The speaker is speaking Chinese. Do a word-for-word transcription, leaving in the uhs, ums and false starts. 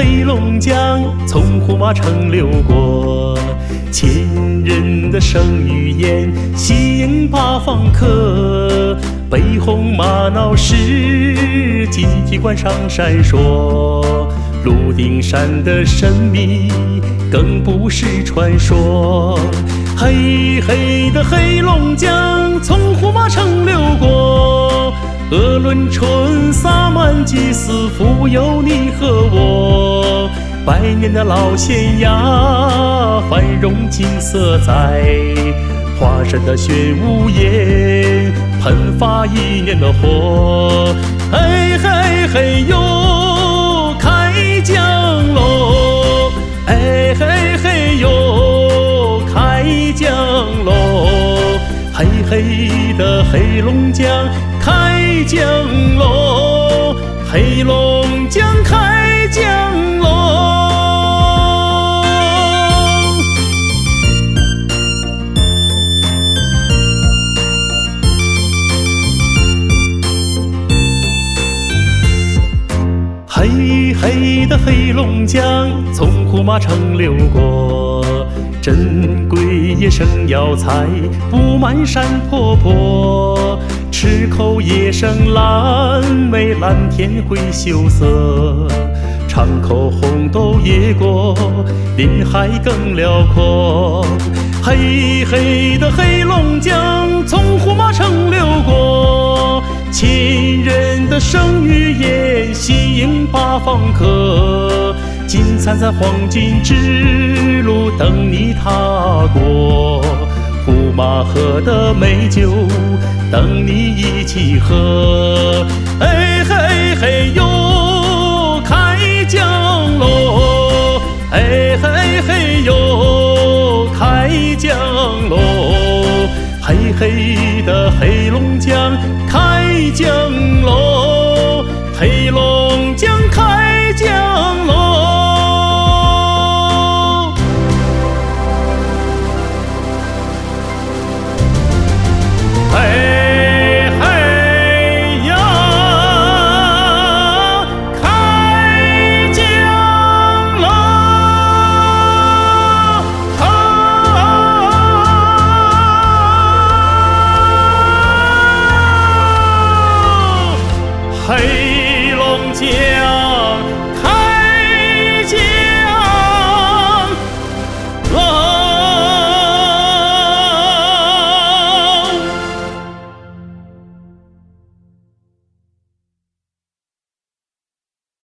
黑龙江从呼麻城流过，千人的生语言吸引八方客，北红玛瑙石金鸡冠上闪烁，鹿丁山的神秘更不是传说。黑黑的黑龙江从呼麻城流过，鄂伦春洒满祭祀，富有你和我。百年的老县衙，繁荣景色在，华山的玄武岩，喷发一年的火。嘿嘿嘿哟，开江喽！哎嘿嘿哟，开江喽！黑黑的黑龙江开江喽，黑龙江开江喽。黑黑的黑龙江从呼麻城流过，珍贵野生药材布满山坡坡，池口野生蓝莓，蓝天会羞涩，长口红豆野果，林海更辽阔。黑黑的黑龙江从呼麻城流过，亲人的生语言吸引八方客，金灿灿黄金之路等你踏过，呼麻河的美酒等你一起喝。哎嘿嘿哟，开江喽！哎嘿嘿哟，开江喽！黑黑的黑龙江开江喽，黑龙江开江喽。嘿嘿呀，开江喽！黑龙江。